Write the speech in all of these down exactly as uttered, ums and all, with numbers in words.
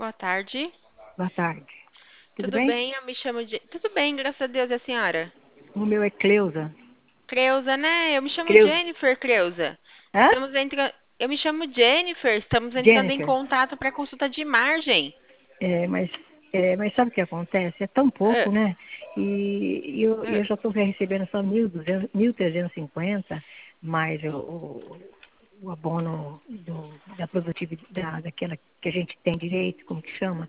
Boa tarde. Boa tarde. Tudo Tudo bem? bem? Eu me chamo de... Tudo bem, graças a Deus, e a senhora? O meu é Cleusa. Creuza, né? Eu me chamo Cleusa. Jennifer Creuza. Hã? Estamos entrando... Eu me chamo Jennifer. Estamos entrando em Jennifer. contato para consulta de margem. É, mas, é, mas sabe o que acontece? É tão Ah, pouco, né? E, e eu, ah. eu já estou recebendo só mil mil trezentos e cinquenta, mais o, o, o abono do, da produtividade, da, daquela que a gente tem direito, como que chama?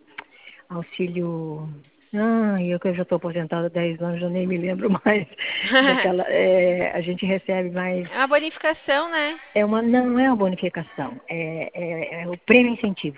Auxílio. Ah, eu que eu já estou aposentada há dez anos, eu nem me lembro mais daquela. É, a gente recebe mais. É uma bonificação, né? É uma, não é uma bonificação, é, é, é o prêmio incentivo.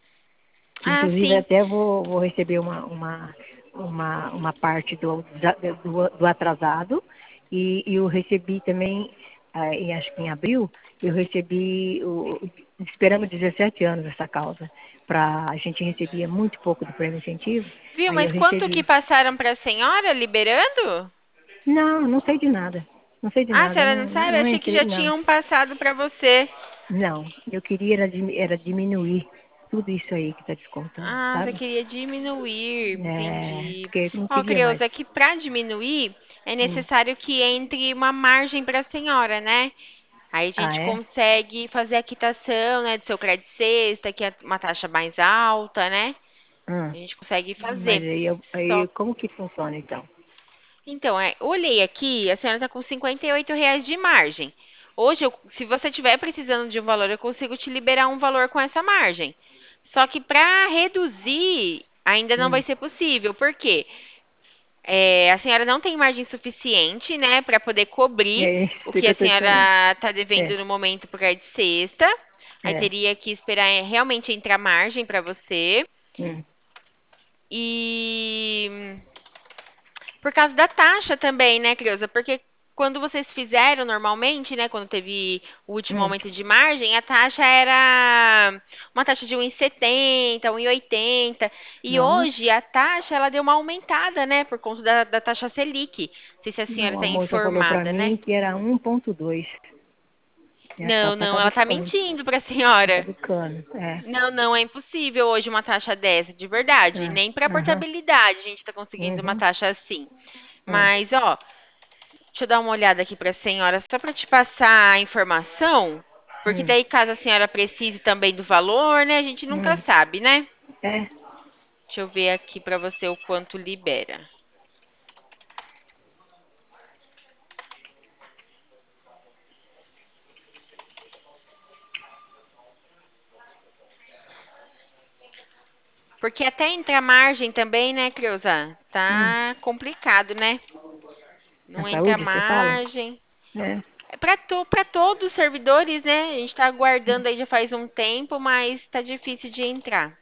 Que Ah, inclusive sim. até vou, vou receber uma, uma, uma, uma parte do, do, do atrasado e, e eu recebi também, ah, em, acho que em abril, eu recebi, o, esperamos dezessete anos essa causa. Pra, a gente recebia muito pouco do prêmio incentivo, Viu? aí eu Mas quanto que recebi. passaram para a senhora liberando? Não, não sei de nada. Não sei de Ah, a nada, senhora não não, sabe? não Achei que entrei, já não. tinham passado para você. Não, eu queria era, dimi- era diminuir tudo isso aí que está descontando, Ah, você sabe? queria diminuir, É, entendi. porque eu não Ó, queria mais. Creuza, que para diminuir é Hum. necessário que entre uma margem para a senhora, né? Aí a Ah, gente é? consegue fazer a quitação, né, do seu crédito sexta, que é uma taxa mais alta, né? Hum. A gente consegue Mas fazer. aí, eu, Só. aí como que funciona então? Então, é, olhei aqui, a senhora está com cinquenta e oito reais de margem. Hoje, eu- se você estiver precisando de um valor, eu consigo te liberar um valor com essa margem. Só que para reduzir, ainda não vai Hum. ser possível. Por quê? É, a senhora não tem margem suficiente, né, para poder cobrir É o isso que que a eu tô te falando. senhora está É, devendo no momento por causa de sexta. Aí é. teria que esperar é, realmente entrar margem para você. Hum. E por causa da taxa também, né, Creuza? Porque quando vocês fizeram normalmente, né, quando teve o último Hum. aumento de margem, a taxa era uma taxa de um vírgula setenta, um vírgula oitenta. E Nossa, hoje a taxa ela deu uma aumentada, né, por conta da, da taxa Selic. Não sei se a senhora não, a está moça falou pra informada, né? mim que era um ponto dois. Ela tá, Não, tá não, ela tá caducando. mentindo para a Tá senhora. caducando. É. Não, não, é impossível hoje uma taxa dessa, de verdade. Ah, Nem para aham. portabilidade a gente está conseguindo uma Uhum. taxa assim. Ah. Mas, ó, deixa eu dar uma olhada aqui para a senhora, só para te passar a informação, porque Hum. daí caso a senhora precise também do valor, né, a gente nunca Hum. sabe, né? É. Deixa eu ver aqui para você o quanto libera. Porque até entrar margem também, né, Creuza? Hum. Tá complicado, né? Na Não entra saúde, você fala? margem. É. É para to, para todos os servidores, né? A gente está aguardando aí já faz um tempo, mas está difícil de entrar.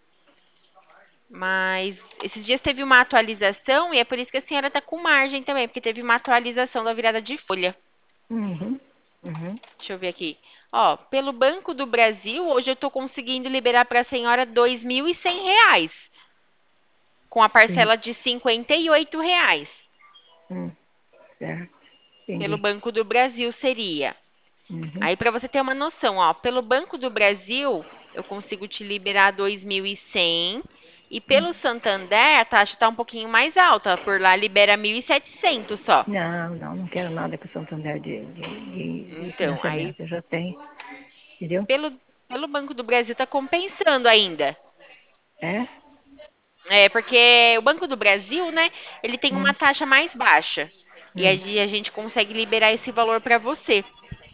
Mas esses dias teve uma atualização e é por isso que a senhora está com margem também, porque teve uma atualização da virada de folha. Uhum. Uhum. Deixa eu ver aqui. Ó, pelo Banco do Brasil, hoje eu estou conseguindo liberar para a senhora dois mil e cem reais, com a Sim. parcela de cinquenta e oito reais. Hum. Certo. Pelo Entendi. Banco do Brasil seria. Uhum. Aí, para você ter uma noção, ó, pelo Banco do Brasil, eu consigo te liberar dois mil e cem. E pelo Santander, a taxa está um pouquinho mais alta. Por lá, libera mil e setecentos só. Não, não, não quero nada com o Santander de, de, de, de Então, aí, financiamento. Eu já tenho, entendeu? pelo, pelo Banco do Brasil, está compensando ainda. É? É, porque o Banco do Brasil, né, ele tem uma Hum, taxa mais baixa. E hum. aí a gente consegue liberar esse valor para você.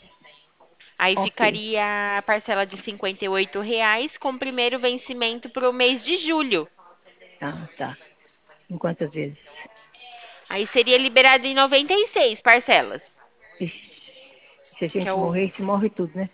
Aí Ok. ficaria a parcela de cinquenta e oito reais com o primeiro vencimento para o mês de julho. Tá, tá. Em quantas vezes? Aí seria liberado em noventa e seis parcelas, Ixi, se a que é gente o. morrer, se morre tudo, né?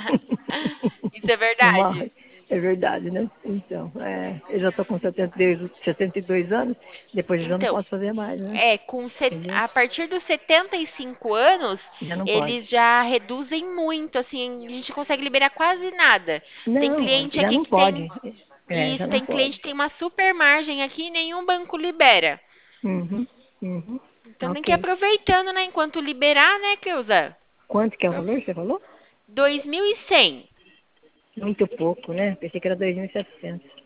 Isso é Não verdade. morre. É verdade, né? Então, é, eu já estou com setenta e dois setenta e dois anos, depois eu já não Então, posso fazer mais, né? é, com set- Entendeu? a partir dos setenta e cinco anos, Já não pode. eles já reduzem muito, assim, a gente consegue liberar quase nada. Tem Não, cliente já aqui não que tem pode. É, isso, já não tem cliente pode. que tem uma super margem aqui e nenhum banco libera. Uhum, uhum. Então tem que ir Ok. aproveitando, né, enquanto liberar, né, Creuza? Quanto que é o valor, você falou? dois mil e cem. Muito pouco, né? Pensei que era dois mil e setecentos.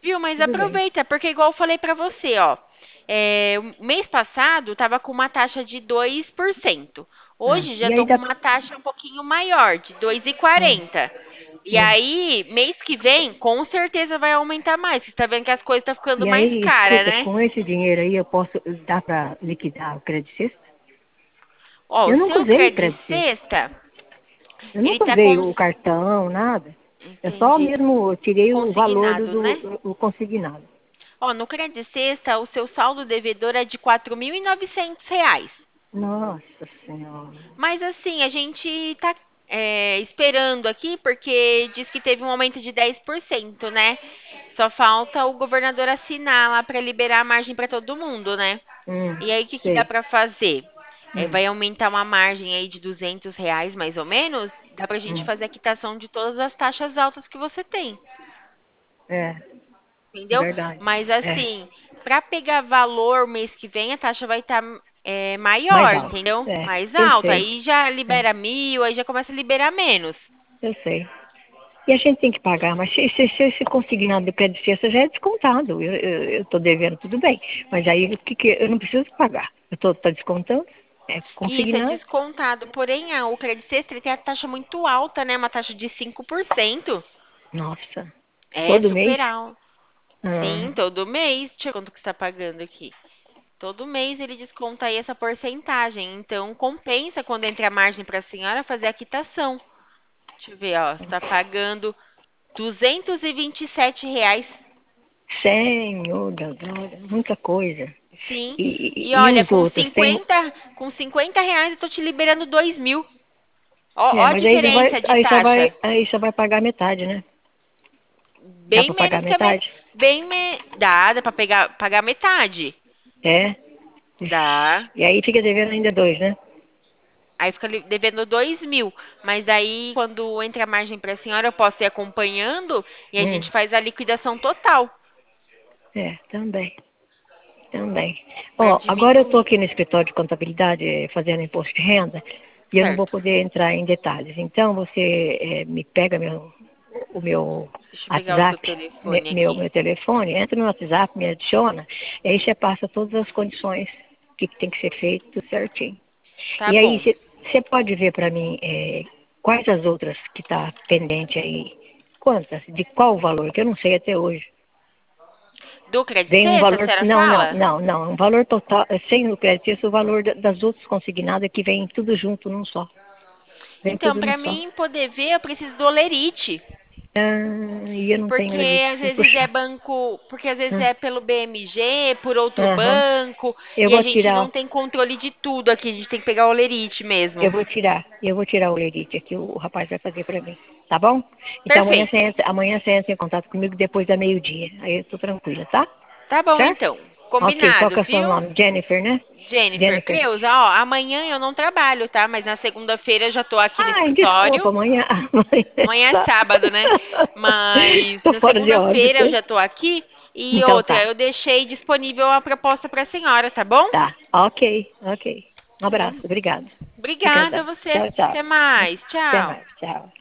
Viu? Mas Tudo bem. aproveita, porque igual eu falei pra você, ó. É, o mês passado tava com uma taxa de dois por cento. Ah, Hoje já e tô aí com dá. uma taxa um pouquinho maior, de dois e Hum, quarenta. E hum. aí, mês que vem, com certeza vai aumentar mais. Você tá vendo que as coisas estão ficando E mais aí, caras, escuta, né? com esse dinheiro aí eu posso dar para liquidar o crédito sexto? Ó, o Eu nunca seu usei o crédito crédito de sexto. sexta, Eu ele nunca tá usei com... o cartão, nada. Eu só Entendi. mesmo tirei o valor do, Consignado, né? do o consignado. Ó, no crédito sexta, o seu saldo devedor é de quatro mil e novecentos reais. Nossa Senhora. Mas assim, a gente tá é, esperando aqui porque diz que teve um aumento de dez por cento, né? Só falta o governador assinar lá para liberar a margem para todo mundo, né? Hum, E aí, o que que dá sei. para fazer? É, Hum, vai aumentar uma margem aí de duzentos reais, mais ou menos. Dá pra gente hum. fazer a quitação de todas as taxas altas que você tem. É, Entendeu? verdade. Mas É, assim, para pegar valor mês que vem, a taxa vai estar mais maior, alto. entendeu? É, Mais eu alta. sei. Aí já É, libera mil, aí já começa a liberar menos. eu sei. E a gente tem que pagar, mas se, se, se esse consignado do crédito sexta já é descontado. Eu estou devendo, tudo bem. Mas aí o que, que eu não preciso pagar. Eu estou descontando, é E isso é consignado. descontado. Porém, a- o crédito extra ele tem a taxa muito alta, né? Uma taxa de cinco por cento. Nossa, É todo mês? super alto. Sim, Ah, todo mês. Deixa eu ver quanto que você está pagando aqui. Todo mês ele desconta aí essa porcentagem. Então, compensa quando entra a margem para a senhora fazer a quitação. Deixa eu ver, ó. Você está pagando duzentos e vinte e sete reais. Senhor da glória, muita coisa. Sim. E, E e, e olha, os com outros? Tem, cinquenta, com cinquenta reais eu tô te liberando dois mil. Ó, ó é, a mas aí só vai, diferença de aí só vai, taxa. aí só vai pagar metade, né? Dá Bem para pagar menos que a met... metade? Bem me... Dá, dá pra pegar, pagar metade. É. Dá. Ixi, e aí fica devendo ainda dois, né? Aí fica li- devendo dois mil. Mas aí, quando entra a margem pra senhora, eu posso ir acompanhando e a Hum, gente faz a liquidação total. é, também. Também. Pra Ó, agora eu estou diminuir. aqui no escritório de contabilidade eh, fazendo imposto de renda e eu não vou Certo. poder entrar em detalhes. Então você eh, me pega meu, o meu Deixa eu pegar o seu WhatsApp, me- telefone meu, aqui. meu telefone, entra no WhatsApp, me adiciona, e aí você passa todas as condições que tem que ser feito tudo certinho. Tá E aí bom. você você pode ver para mim eh, quais as outras que está pendente aí, quantas, de qual o valor, que eu não sei até hoje. Do crédito Vem um sexta, a valor. senhora Não, não, fala? não, não. Um valor total, eh, sem o crédito, esse é o valor da- das outras consignadas que vem tudo junto num só. Vem Então, tudo num pra só. mim poder ver, eu preciso do olerite. Ah, e eu não tenho Porque lerite, às preciso vezes é puxar. banco, porque às vezes Ah, é pelo B M G, por outro aham. banco, Eu e a vou gente tirar, não tem controle de tudo aqui, a gente tem que pegar o olerite eu mesmo. vou tirar, eu vou tirar o lerite aqui, o rapaz vai fazer para mim. Tá bom? Então amanhã você Perfeito. entra, amanhã você entra em contato comigo depois da meio-dia. Aí eu tô tranquila, tá? Tá bom Certo? então. Ok, qual Combinado, que é o seu viu? nome? Jennifer, né? Jennifer Jennifer. Creuza, ó, amanhã eu não trabalho, tá? Mas na segunda-feira eu já tô aqui no Ai, escritório. desculpa, amanhã, amanhã é Amanhã é sábado. sábado, né? Mas Tô na fora de segunda-feira eu órbita. já tô aqui. E Então outra, tá. eu deixei disponível a proposta para a senhora, tá bom? Tá. Ok, ok. Um abraço. Com- Obrigado. Obrigada a Obrigadão. você. Tchau, tchau. Até mais. Até Tchau. mais. Tchau.